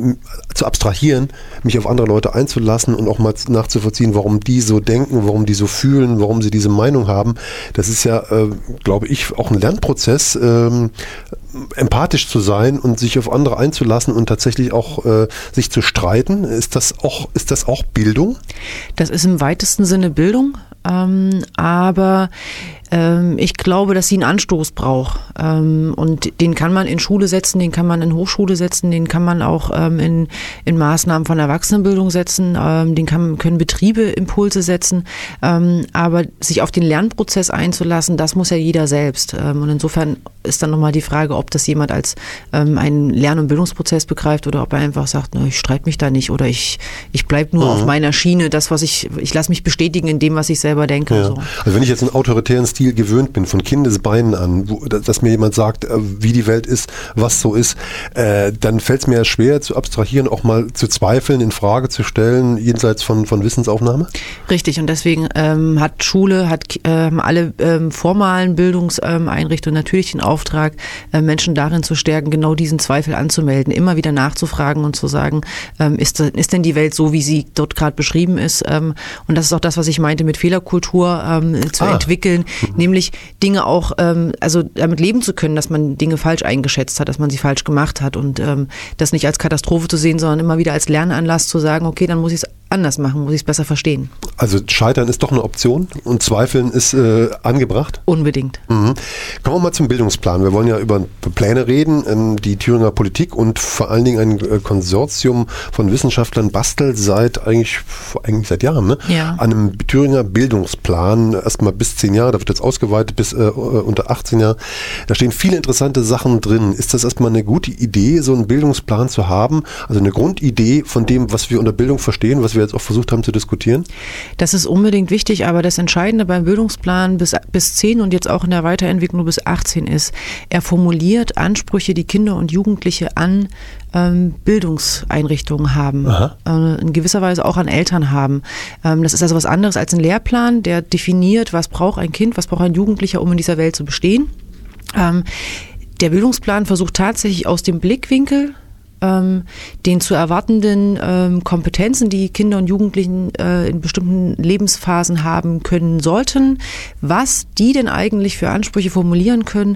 zu abstrahieren, mich auf andere Leute einzulassen und auch mal nachzuvollziehen, warum die so denken, warum die so fühlen, warum sie diese Meinung haben. Das ist ja, äh, glaube ich, auch ein Lernprozess, ähm, empathisch zu sein und sich auf andere einzulassen und tatsächlich auch äh, sich zu streiten. Ist das auch, ist das auch Bildung? Das ist im weitesten Sinne Bildung, ähm, aber ähm, ich glaube, dass sie einen Anstoß braucht. Ähm, und den kann man in Schule setzen, den kann man in Hochschule setzen, den kann man auch ähm, in, in Maßnahmen von Erwachsenenbildung setzen, ähm, den kann, können Betriebe Impulse setzen. Ähm, aber sich auf den Lernprozess einzulassen, das muss ja jeder selbst. Ähm, und insofern ist dann nochmal die Frage, ob das jemand als ähm, einen Lern- und Bildungsprozess begreift oder ob er einfach sagt, na, ich streite mich da nicht oder ich, ich bleibe nur mhm. auf meiner Schiene, das, was ich, ich lasse mich bestätigen in dem, was ich selber denke. Ja. So. Also wenn ich jetzt einen autoritären Stil gewöhnt bin, von Kindesbeinen an, wo, dass mir jemand sagt, wie die Welt ist, was so ist, äh, dann fällt es mir schwer zu abstrahieren, auch mal zu zweifeln, in Frage zu stellen, jenseits von, von Wissensaufnahme? Richtig, und deswegen ähm, hat Schule, hat ähm, alle ähm, formalen Bildungseinrichtungen natürlich den Auftrag, äh, Menschen darin zu stärken, genau diesen Zweifel anzumelden, immer wieder nachzufragen und zu sagen, ähm, ist, ist denn die Welt so, wie sie dort gerade beschrieben ist? Ähm, und das ist auch das, was ich meinte, mit Fehlerkultur ähm, zu ah. entwickeln, mhm. nämlich Dinge auch, ähm, also damit leben zu können, dass man Dinge falsch eingeschätzt hat, dass man sie falsch gemacht hat und ähm, das nicht als Katastrophe zu sehen, sondern immer wieder als Lernanlass zu sagen, okay, dann muss ich es anders machen, muss ich es besser verstehen. Also Scheitern ist doch eine Option und Zweifeln ist äh, angebracht? Unbedingt. Mhm. Kommen wir mal zum Bildungsplan. Wir wollen ja über Pläne reden. Ähm, die Thüringer Politik und vor allen Dingen ein äh, Konsortium von Wissenschaftlern bastelt seit eigentlich, eigentlich seit Jahren ne? ja. an einem Thüringer Bildungsplan, erstmal bis zehn Jahre, da wird jetzt ausgeweitet bis äh, unter achtzehn Jahre. Da stehen viele interessante Sachen drin. Ist das erstmal eine gute Idee, so einen Bildungsplan zu haben? Also eine Grundidee von dem, was wir unter Bildung verstehen, was wir jetzt auch versucht haben zu diskutieren? Das ist unbedingt wichtig, aber das Entscheidende beim Bildungsplan bis, bis zehn und jetzt auch in der Weiterentwicklung bis achtzehn ist, er formuliert Ansprüche, die Kinder und Jugendliche an ähm, Bildungseinrichtungen haben, äh, in gewisser Weise auch an Eltern haben. Ähm, das ist also was anderes als ein Lehrplan, der definiert, was braucht ein Kind, was braucht ein Jugendlicher, um in dieser Welt zu bestehen. Ähm, der Bildungsplan versucht tatsächlich aus dem Blickwinkel Ähm, den zu erwartenden ähm, Kompetenzen, die Kinder und Jugendlichen äh, in bestimmten Lebensphasen haben können sollten, was die denn eigentlich für Ansprüche formulieren können,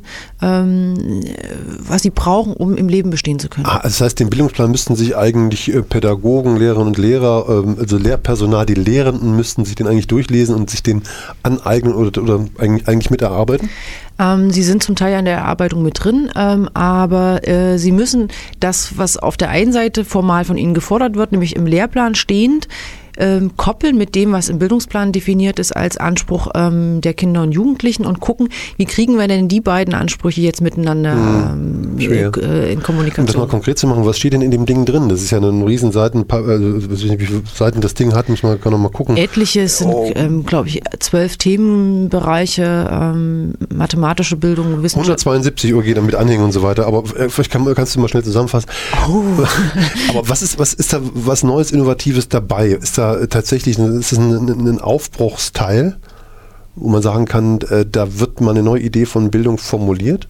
ähm, was sie brauchen, um im Leben bestehen zu können. Ah, das heißt, den Bildungsplan müssten sich eigentlich äh, Pädagogen, Lehrerinnen und Lehrer, ähm, also Lehrpersonal, die Lehrenden müssten sich den eigentlich durchlesen und sich den aneignen oder, oder eigentlich, eigentlich miterarbeiten? Ähm, sie sind zum Teil an der Erarbeitung mit drin, ähm, aber äh, sie müssen das, was auf der einen Seite formal von ihnen gefordert wird, nämlich im Lehrplan stehend, ähm, koppeln mit dem, was im Bildungsplan definiert ist als Anspruch ähm, der Kinder und Jugendlichen und gucken, wie kriegen wir denn die beiden Ansprüche jetzt miteinander ähm, äh, in Kommunikation. Um das mal konkret zu machen, was steht denn in dem Ding drin? Das ist ja ein riesen Seiten, also ich weiß nicht, wie viele Seiten das Ding hat, muss man kann noch mal gucken. Etliches sind, oh. ähm, glaube ich, zwölf Themenbereiche, ähm, mathematische Bildung, Wissenschaft. hundertzweiundsiebzig Uhr geht dann mit Anhängen und so weiter, aber äh, vielleicht kann, kannst du mal schnell zusammenfassen. Oh. Aber was ist, was ist da was Neues, Innovatives dabei? Ist da tatsächlich ist das ein, ein Aufbruchsteil, wo man sagen kann, äh, da wird mal eine neue Idee von Bildung formuliert?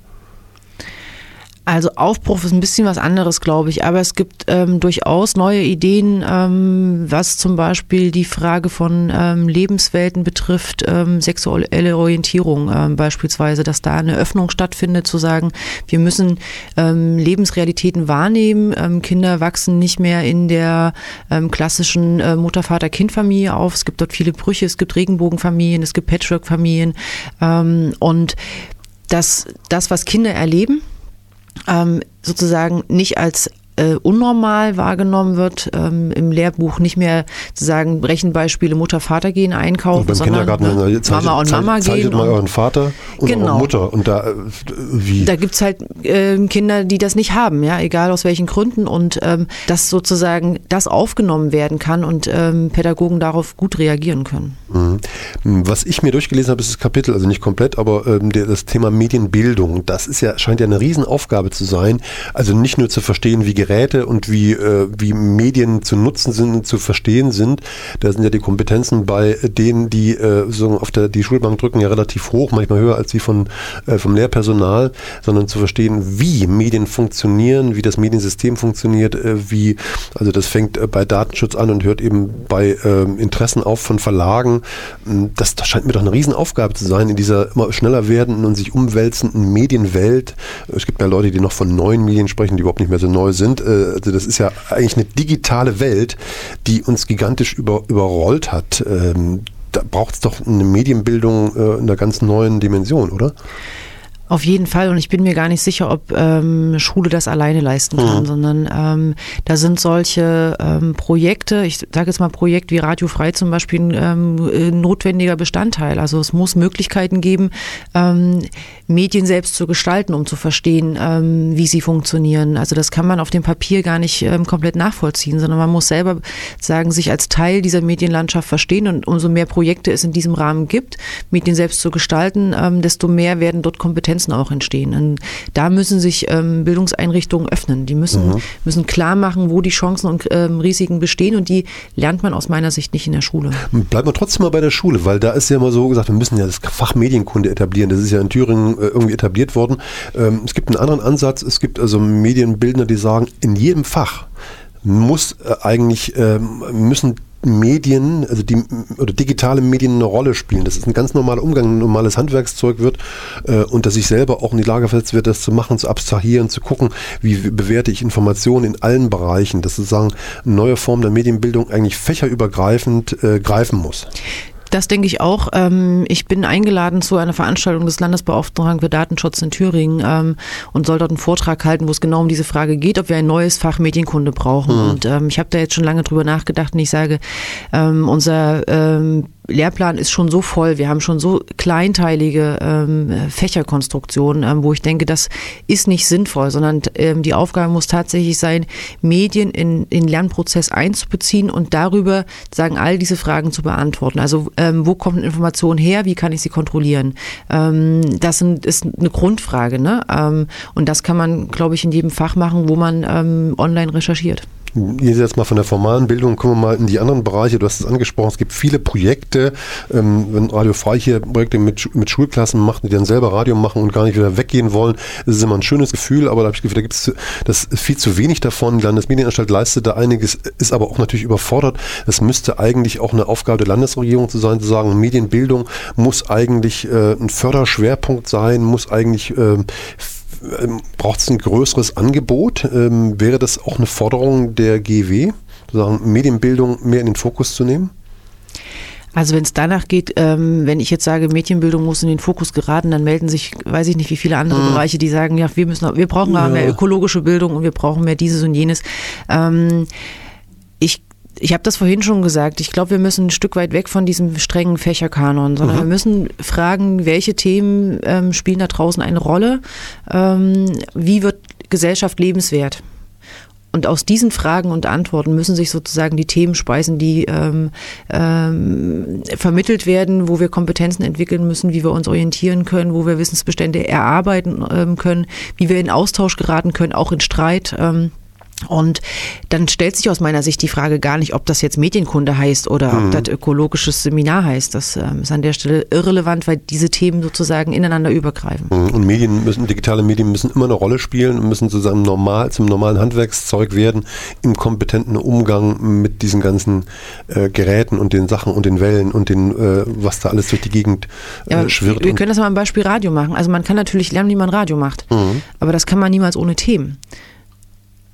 Also Aufbruch ist ein bisschen was anderes, glaube ich, aber es gibt ähm, durchaus neue Ideen, ähm, was zum Beispiel die Frage von ähm, Lebenswelten betrifft, ähm, sexuelle Orientierung ähm, beispielsweise, dass da eine Öffnung stattfindet, zu sagen, wir müssen ähm, Lebensrealitäten wahrnehmen, ähm, Kinder wachsen nicht mehr in der ähm, klassischen äh, Mutter-Vater-Kind-Familie auf, es gibt dort viele Brüche, es gibt Regenbogenfamilien, es gibt Patchwork-Familien ähm, und das, das, was Kinder erleben, Ähm, sozusagen nicht als äh, unnormal wahrgenommen wird, ähm, im Lehrbuch nicht mehr zu sagen, Rechenbeispiele Mutter, Vater gehen einkaufen, und beim sondern Kindergarten, ne, zeichnet, Mama und Mama zeichnet, gehen. Zeichnet mal euren Vater und genau. eure Mutter. Und da, äh, wie? Da gibt es halt äh, Kinder, die das nicht haben, ja, egal aus welchen Gründen, und ähm, dass sozusagen das aufgenommen werden kann und ähm, Pädagogen darauf gut reagieren können. Mhm. Was ich mir durchgelesen habe, ist das Kapitel, also nicht komplett, aber ähm, der, das Thema Medienbildung, das ist ja, scheint ja eine Riesenaufgabe zu sein, also nicht nur zu verstehen, wie Geräte und wie, äh, wie Medien zu nutzen sind und zu verstehen sind, da sind ja die Kompetenzen bei denen, die äh, so auf der die Schulbank drücken, ja relativ hoch, manchmal höher als die von, äh, vom Lehrpersonal, sondern zu verstehen, wie Medien funktionieren, wie das Mediensystem funktioniert, äh, wie, also das fängt äh, bei Datenschutz an und hört eben bei äh, Interessen auf von Verlagen. Das, das scheint mir doch eine Riesenaufgabe zu sein in dieser immer schneller werdenden und sich umwälzenden Medienwelt. Es gibt ja Leute, die noch von neuen Medien sprechen, die überhaupt nicht mehr so neu sind. Also das ist ja eigentlich eine digitale Welt, die uns gigantisch über, überrollt hat. Da braucht es doch eine Medienbildung in einer ganz neuen Dimension, oder? Auf jeden Fall, und ich bin mir gar nicht sicher, ob ähm, Schule das alleine leisten kann, mhm. sondern ähm, da sind solche ähm, Projekte, ich sage jetzt mal Projekt wie Radio Frei zum Beispiel, ein ähm, notwendiger Bestandteil. Also es muss Möglichkeiten geben, ähm, Medien selbst zu gestalten, um zu verstehen, ähm, wie sie funktionieren. Also das kann man auf dem Papier gar nicht ähm, komplett nachvollziehen, sondern man muss selber sagen, sich als Teil dieser Medienlandschaft verstehen, und umso mehr Projekte es in diesem Rahmen gibt, Medien selbst zu gestalten, ähm, desto mehr werden dort Kompetenzen auch entstehen. Und da müssen sich ähm, Bildungseinrichtungen öffnen. Die müssen, mhm. müssen klar machen, wo die Chancen und ähm, Risiken bestehen, und die lernt man aus meiner Sicht nicht in der Schule. Bleiben wir trotzdem mal bei der Schule, weil da ist ja immer so gesagt, wir müssen ja das Fach Medienkunde etablieren. Das ist ja in Thüringen äh, irgendwie etabliert worden. Ähm, es gibt einen anderen Ansatz. Es gibt also Medienbildner, die sagen, in jedem Fach muss äh, eigentlich, äh, müssen Medien, also die oder digitale Medien eine Rolle spielen. Das ist ein ganz normaler Umgang, ein normales Handwerkszeug wird äh, und dass ich selber auch in die Lage versetzt werde, das zu machen, zu abstrahieren, zu gucken, wie bewerte ich Informationen in allen Bereichen, dass sozusagen eine neue Form der Medienbildung eigentlich fächerübergreifend äh, greifen muss. Das denke ich auch. Ich bin eingeladen zu einer Veranstaltung des Landesbeauftragten für Datenschutz in Thüringen und soll dort einen Vortrag halten, wo es genau um diese Frage geht, ob wir ein neues Fach Medienkunde brauchen. Mhm. Und ich habe da jetzt schon lange drüber nachgedacht, und ich sage, unser Lehrplan ist schon so voll, wir haben schon so kleinteilige ähm, Fächerkonstruktionen, ähm, wo ich denke, das ist nicht sinnvoll, sondern ähm, die Aufgabe muss tatsächlich sein, Medien in, in den Lernprozess einzubeziehen und darüber sagen, all diese Fragen zu beantworten. Also ähm, wo kommt Information her, wie kann ich sie kontrollieren? Ähm, das sind, ist eine Grundfrage, ne? Ähm, und das kann man, glaube ich, in jedem Fach machen, wo man ähm, online recherchiert. Jetzt mal von der formalen Bildung, kommen wir mal in die anderen Bereiche. Du hast es angesprochen, es gibt viele Projekte. Ähm, wenn Radio Frei hier Projekte mit, mit Schulklassen macht, die dann selber Radio machen und gar nicht wieder weggehen wollen, das ist immer ein schönes Gefühl, aber da habe ich Gefühl, da gibt es das viel zu wenig davon. Die Landesmedienanstalt leistet da einiges, ist aber auch natürlich überfordert. Das müsste eigentlich auch eine Aufgabe der Landesregierung zu sein, zu sagen, Medienbildung muss eigentlich äh, ein Förderschwerpunkt sein, muss eigentlich äh, braucht es ein größeres Angebot? Ähm, wäre das auch eine Forderung der G W, sozusagen Medienbildung mehr in den Fokus zu nehmen? Also wenn es danach geht, ähm, wenn ich jetzt sage, Medienbildung muss in den Fokus geraten, dann melden sich, weiß ich nicht, wie viele andere hm. Bereiche, die sagen, ja, wir müssen, wir brauchen ja. mehr ökologische Bildung und wir brauchen mehr dieses und jenes. Ähm, ich Ich habe das vorhin schon gesagt, ich glaube, wir müssen ein Stück weit weg von diesem strengen Fächerkanon, sondern mhm. wir müssen fragen, welche Themen ähm, spielen da draußen eine Rolle, ähm, wie wird Gesellschaft lebenswert? Und aus diesen Fragen und Antworten müssen sich sozusagen die Themen speisen, die ähm, ähm, vermittelt werden, wo wir Kompetenzen entwickeln müssen, wie wir uns orientieren können, wo wir Wissensbestände erarbeiten ähm, können, wie wir in Austausch geraten können, auch in Streit. Ähm, Und dann stellt sich aus meiner Sicht die Frage gar nicht, ob das jetzt Medienkunde heißt oder mhm. ob das ökologisches Seminar heißt. Das ähm, ist an der Stelle irrelevant, weil diese Themen sozusagen ineinander übergreifen. Und Medien müssen, digitale Medien müssen immer eine Rolle spielen und müssen sozusagen normal, zum normalen Handwerkszeug werden im kompetenten Umgang mit diesen ganzen äh, Geräten und den Sachen und den Wellen und den, äh, was da alles durch die Gegend äh, ja, schwirrt. Wir können das mal am Beispiel Radio machen. Also man kann natürlich lernen, wie man Radio macht, mhm. aber das kann man niemals ohne Themen.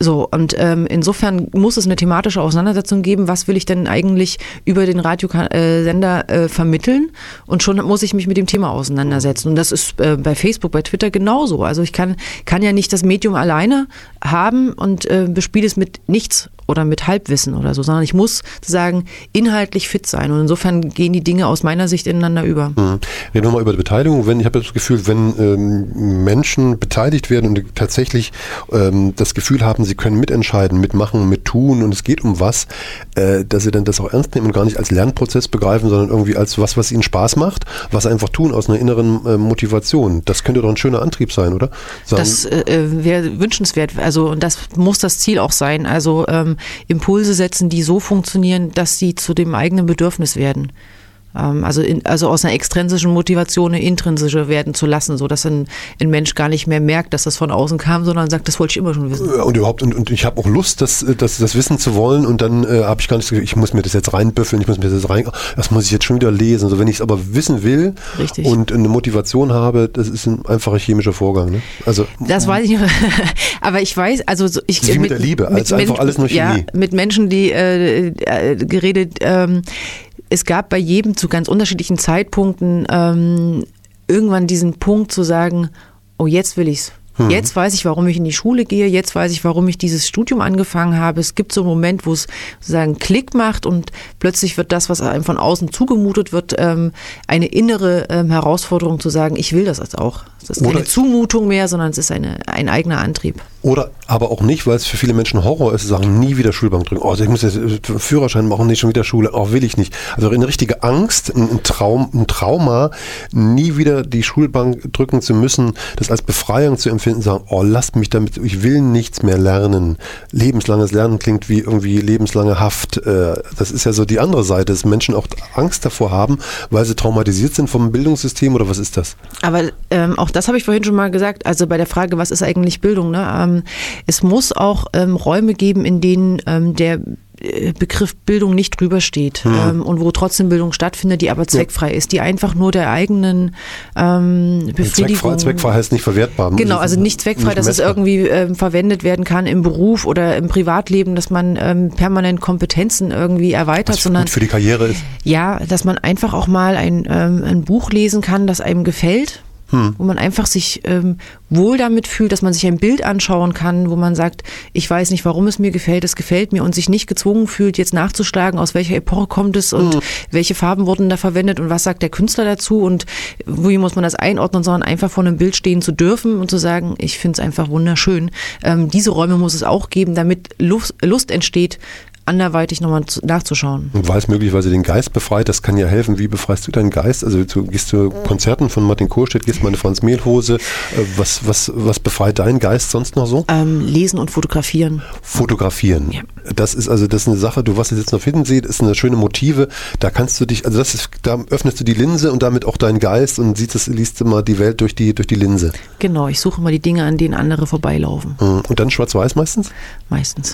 So, und ähm, insofern muss es eine thematische Auseinandersetzung geben, was will ich denn eigentlich über den Radiosender äh, vermitteln, und schon muss ich mich mit dem Thema auseinandersetzen. Und das ist äh, bei Facebook, bei Twitter genauso. Also ich kann, kann ja nicht das Medium alleine haben und äh, bespiele es mit nichts oder mit Halbwissen oder so, sondern ich muss sozusagen inhaltlich fit sein, und insofern gehen die Dinge aus meiner Sicht ineinander über. Mhm. Reden wir mal über die Beteiligung. Wenn, ich habe das Gefühl, wenn ähm, Menschen beteiligt werden und tatsächlich ähm, das Gefühl haben, sie können mitentscheiden, mitmachen, mittun, und es geht um was, äh, dass sie dann das auch ernst nehmen und gar nicht als Lernprozess begreifen, sondern irgendwie als was, was ihnen Spaß macht, was sie einfach tun aus einer inneren äh, Motivation. Das könnte doch ein schöner Antrieb sein, oder? Sagen, das äh, wäre wünschenswert. Also, und das muss das Ziel auch sein. Also ähm, Impulse setzen, die so funktionieren, dass sie zu dem eigenen Bedürfnis werden. Ähm, also, in, also aus einer extrinsischen Motivation eine intrinsische werden zu lassen, sodass ein, ein Mensch gar nicht mehr merkt, dass das von außen kam, sondern sagt, das wollte ich immer schon wissen. Und überhaupt, und, und ich habe auch Lust, das, das, das wissen zu wollen, und dann äh, habe ich gar nicht das Gefühl, ich muss mir das jetzt reinbüffeln, ich muss mir das jetzt rein, das muss ich jetzt schon wieder lesen. Also wenn ich es aber wissen will Richtig. Und eine Motivation habe, das ist ein einfacher chemischer Vorgang. Ne? Also, das weiß ich nicht, aber ich weiß, also ich... Das ist wie mit, mit der Liebe, als einfach alles nur Chemie. Ja, mit Menschen, die äh, äh, geredet... Ähm, es gab bei jedem zu ganz unterschiedlichen Zeitpunkten ähm, irgendwann diesen Punkt zu sagen, oh, jetzt will ich's. Hm. Jetzt weiß ich, warum ich in die Schule gehe, jetzt weiß ich, warum ich dieses Studium angefangen habe. Es gibt so einen Moment, wo es sozusagen Klick macht, und plötzlich wird das, was einem von außen zugemutet wird, ähm, eine innere ähm, Herausforderung zu sagen, ich will das jetzt auch. Es ist keine Oder Zumutung mehr, sondern es ist eine, ein eigener Antrieb. Oder aber auch nicht, weil es für viele Menschen Horror ist, zu sagen, nie wieder Schulbank drücken. Oh, ich muss jetzt Führerschein machen, nicht schon wieder Schule. Oh, will ich nicht. Also eine richtige Angst, ein, Traum, ein Trauma, nie wieder die Schulbank drücken zu müssen, das als Befreiung zu empfinden, sagen, oh, lasst mich damit, ich will nichts mehr lernen. Lebenslanges Lernen klingt wie irgendwie lebenslange Haft. Das ist ja so die andere Seite, dass Menschen auch Angst davor haben, weil sie traumatisiert sind vom Bildungssystem, oder was ist das? Aber ähm, auch das habe ich vorhin schon mal gesagt, also bei der Frage, was ist eigentlich Bildung, ne? Ähm, es muss auch ähm, Räume geben, in denen ähm, der Begriff Bildung nicht drüber steht, hm. ähm, und wo trotzdem Bildung stattfindet, die aber zweckfrei ja. ist, die einfach nur der eigenen ähm, Befriedigung... Zweckfrei, zweckfrei heißt nicht verwertbar. Genau, also nicht zweckfrei, nicht dass messbar. Es irgendwie ähm, verwendet werden kann im Beruf oder im Privatleben, dass man ähm, permanent Kompetenzen irgendwie erweitert, was sondern gut für die Karriere ist. Ja, dass man einfach auch mal ein, ähm, ein Buch lesen kann, das einem gefällt. Hm. Wo man einfach sich ähm, wohl damit fühlt, dass man sich ein Bild anschauen kann, wo man sagt, ich weiß nicht, warum es mir gefällt, es gefällt mir, und sich nicht gezwungen fühlt, jetzt nachzuschlagen, aus welcher Epoche kommt es und hm. welche Farben wurden da verwendet und was sagt der Künstler dazu und wie muss man das einordnen, sondern einfach vor einem Bild stehen zu dürfen und zu sagen, ich finde es einfach wunderschön. Ähm, diese Räume muss es auch geben, damit Lust, Lust entsteht, anderweitig nochmal nachzuschauen. Und weil es möglicherweise den Geist befreit, das kann ja helfen. Wie befreist du deinen Geist? Also du gehst zu Konzerten von Martin Kohlstedt, gehst mal in eine Franz Mehlhose. Was, was, was befreit deinen Geist sonst noch so? Ähm, lesen und fotografieren. Fotografieren. Ja. Das ist also das ist eine Sache, du was jetzt noch finden siehst, ist eine schöne Motive. Da kannst du dich, also das ist, da öffnest du die Linse und damit auch deinen Geist und siehst es, liest immer die Welt durch die, durch die Linse. Genau, ich suche immer die Dinge, an denen andere vorbeilaufen. Und dann schwarz-weiß meistens? Meistens.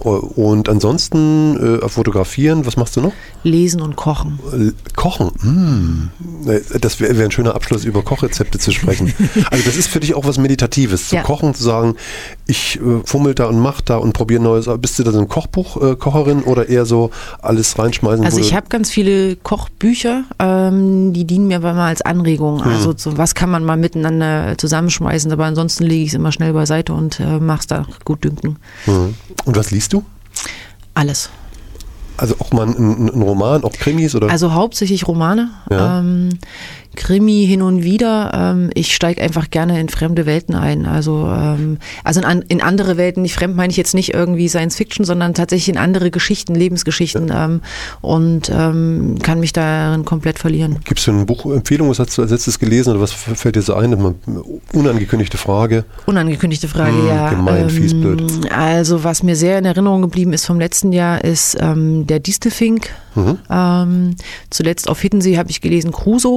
Und ansonsten Äh, fotografieren, was machst du noch? Lesen und kochen. Kochen? Mm. Das wäre wär ein schöner Abschluss, über Kochrezepte zu sprechen. Also das ist für dich auch was Meditatives, zu ja. kochen, zu sagen, ich äh, fummel da und mach da und probiere Neues. Bist du da so ein Kochbuch-Kocherin äh, oder eher so alles reinschmeißen? Also ich habe ganz viele Kochbücher, ähm, die dienen mir aber mal als Anregung. Hm. Also so, was kann man mal miteinander zusammenschmeißen, aber ansonsten lege ich es immer schnell beiseite und äh, mach's da gut dünken. Hm. Und was liest du? Alles. Also auch mal ein, ein Roman, auch Krimis? Oder? Also hauptsächlich Romane. Ja. Ähm, Krimi hin und wieder. Ähm, ich steige einfach gerne in fremde Welten ein. Also, ähm, also in, an, in andere Welten, nicht fremd meine ich jetzt nicht irgendwie Science Fiction, sondern tatsächlich in andere Geschichten, Lebensgeschichten ja. ähm, und ähm, kann mich darin komplett verlieren. Gibst du eine Buchempfehlung? Was hast du als letztes gelesen oder was fällt dir so ein? Eine unangekündigte Frage. Unangekündigte Frage, hm, ja. Gemein, ähm, fies, blöd. Also was mir sehr in Erinnerung geblieben ist vom letzten Jahr, ist ähm, der Distelfink. Mhm. Ähm, zuletzt auf Hiddensee habe ich gelesen Crusoe.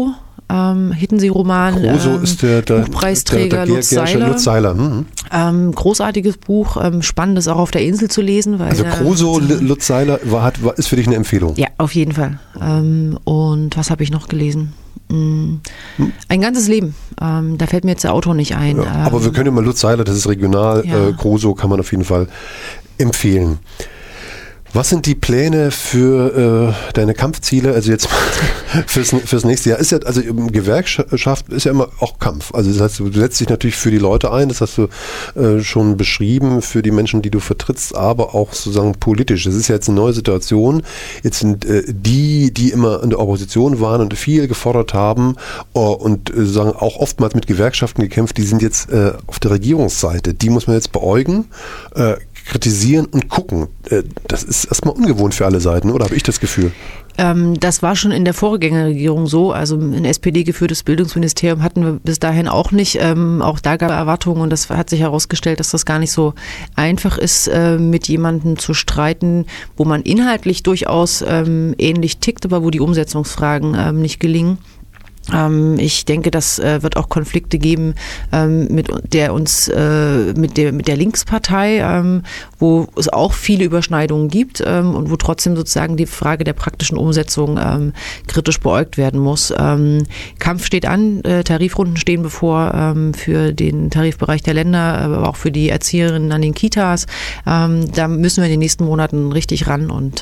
ähm, Hiddensee-Roman, Kroso ähm, ist der, der Buchpreisträger der, der, Lutz der Seiler. Lutz Seiler. Mhm. Ähm, großartiges Buch, ähm, spannendes auch auf der Insel zu lesen. Weil Also der, Kroso, Lutz Seiler war, hat, war, ist für dich eine Empfehlung? Ja, auf jeden Fall. Ähm, und was habe ich noch gelesen? Mm, ein ganzes Leben. Ähm, da fällt mir jetzt der Autor nicht ein. Ja, ähm, aber wir können ja mal Lutz Seiler, das ist regional, Ja. äh, Kroso kann man auf jeden Fall empfehlen. Was sind die Pläne für äh, deine Kampfziele? Also jetzt fürs, fürs nächste Jahr. Ist ja, also Gewerkschaft ist ja immer auch Kampf. Also das heißt, du setzt dich natürlich für die Leute ein, das hast du äh, schon beschrieben, für die Menschen, die du vertrittst, aber auch sozusagen politisch. Das ist ja jetzt eine neue Situation. Jetzt sind äh, die, die immer in der Opposition waren und viel gefordert haben äh, und äh, sagen auch oftmals mit Gewerkschaften gekämpft, die sind jetzt äh, auf der Regierungsseite. Die muss man jetzt beäugen, äh, kritisieren und gucken. Das ist erstmal ungewohnt für alle Seiten, oder habe ich das Gefühl? Ähm, das war schon in der Vorgängerregierung so. Also ein S P D-geführtes Bildungsministerium hatten wir bis dahin auch nicht. Ähm, auch da gab es Erwartungen und das hat sich herausgestellt, dass das gar nicht so einfach ist, äh, mit jemandem zu streiten, wo man inhaltlich durchaus ähm, ähnlich tickt, aber wo die Umsetzungsfragen ähm, nicht gelingen. Ich denke, das wird auch Konflikte geben mit der uns mit der mit der Linkspartei, wo es auch viele Überschneidungen gibt und wo trotzdem sozusagen die Frage der praktischen Umsetzung kritisch beäugt werden muss. Kampf steht an, Tarifrunden stehen bevor für den Tarifbereich der Länder, aber auch für die Erzieherinnen an den Kitas. Da müssen wir in den nächsten Monaten richtig ran und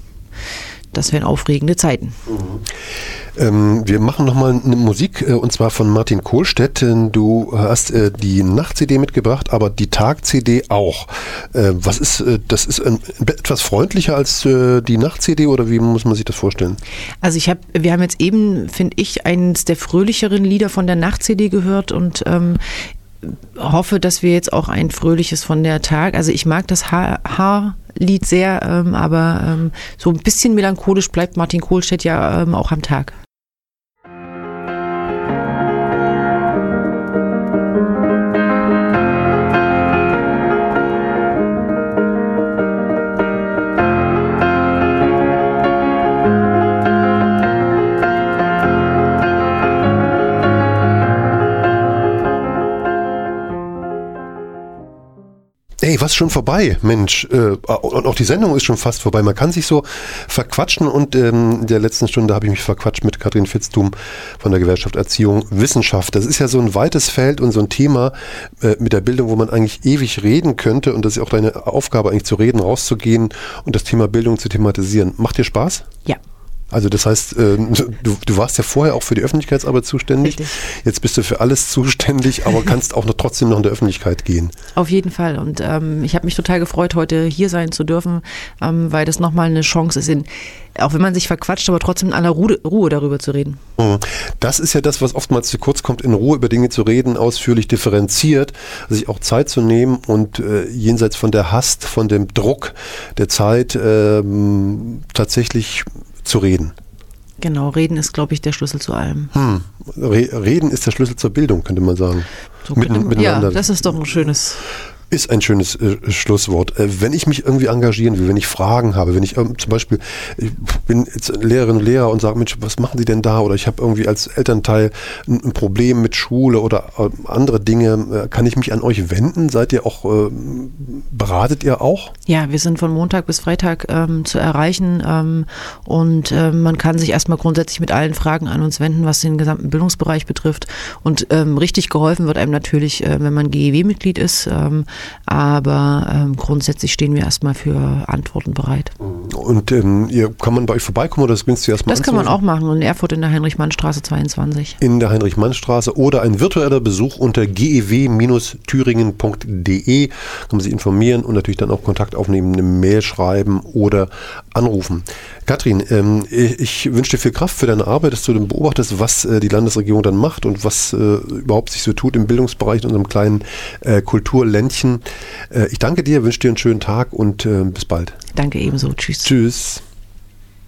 das wären aufregende Zeiten. Mhm. Ähm, wir machen nochmal eine Musik äh, und zwar von Martin Kohlstedt. Du hast äh, die Nacht-C D mitgebracht, aber die Tag-C D auch. Äh, was ist, äh, das ist ein, etwas freundlicher als äh, die Nacht-C D oder wie muss man sich das vorstellen? Also ich habe, wir haben jetzt eben, finde ich, eines der fröhlicheren Lieder von der Nacht-C D gehört und ähm, hoffe, dass wir jetzt auch ein fröhliches von der Tag, also ich mag das Haar, Haarlied sehr, ähm, aber ähm, so ein bisschen melancholisch bleibt Martin Kohlstedt ja ähm, auch am Tag. Ey, was schon vorbei, Mensch. Äh, und auch die Sendung ist schon fast vorbei. Man kann sich so verquatschen und ähm, in der letzten Stunde habe ich mich verquatscht mit Katrin Fitztum von der Gewerkschaft Erziehung Wissenschaft. Das ist ja so ein weites Feld und so ein Thema äh, mit der Bildung, wo man eigentlich ewig reden könnte und das ist auch deine Aufgabe eigentlich zu reden, rauszugehen und das Thema Bildung zu thematisieren. Macht dir Spaß? Ja. Also das heißt, du, du warst ja vorher auch für die Öffentlichkeitsarbeit zuständig. Richtig. Jetzt bist du für alles zuständig, aber kannst auch noch trotzdem noch in der Öffentlichkeit gehen. Auf jeden Fall. Und ähm, ich habe mich total gefreut, heute hier sein zu dürfen, ähm, weil das nochmal eine Chance ist, in, auch wenn man sich verquatscht, aber trotzdem in aller Ruhe, Ruhe darüber zu reden. Das ist ja das, was oftmals zu kurz kommt, in Ruhe über Dinge zu reden, ausführlich differenziert, sich auch Zeit zu nehmen und äh, jenseits von der Hast, von dem Druck der Zeit ähm, tatsächlich zu reden. Genau, reden ist, glaube ich, der Schlüssel zu allem. Hm. Re- reden ist der Schlüssel zur Bildung, könnte man sagen. So Mitten, könnte, miteinander. Ja, das ist doch ein schönes... Ist ein schönes äh, Schlusswort. Äh, wenn ich mich irgendwie engagieren will, wenn ich Fragen habe, wenn ich ähm, zum Beispiel, ich bin jetzt Lehrerin und Lehrer und sage, Mensch, was machen Sie denn da? Oder ich habe irgendwie als Elternteil ein, ein Problem mit Schule oder äh, andere Dinge. Äh, kann ich mich an euch wenden? Seid ihr auch, äh, beratet ihr auch? Ja, wir sind von Montag bis Freitag ähm, zu erreichen ähm, und ähm, man kann sich erstmal grundsätzlich mit allen Fragen an uns wenden, was den gesamten Bildungsbereich betrifft. Und ähm, richtig geholfen wird einem natürlich, äh, wenn man G E W-Mitglied ist. Ähm, Aber ähm, grundsätzlich stehen wir erstmal für Antworten bereit. Und ähm, ihr, kann man bei euch vorbeikommen oder das bringst du erstmal Das kann man auch machen in Erfurt in der Heinrich-Mann-Straße zweiundzwanzig. In der Heinrich-Mann-Straße oder ein virtueller Besuch unter g e w thüringen punkt d e. Kann man sich informieren und natürlich dann auch Kontakt aufnehmen, eine Mail schreiben oder anrufen. Katrin, ähm, ich wünsche dir viel Kraft für deine Arbeit, dass du dann beobachtest, was äh, die Landesregierung dann macht und was äh, überhaupt sich so tut im Bildungsbereich in unserem kleinen äh, Kulturländchen. Äh, ich danke dir, wünsche dir einen schönen Tag und äh, bis bald. Danke ebenso. Tschüss. Tschüss.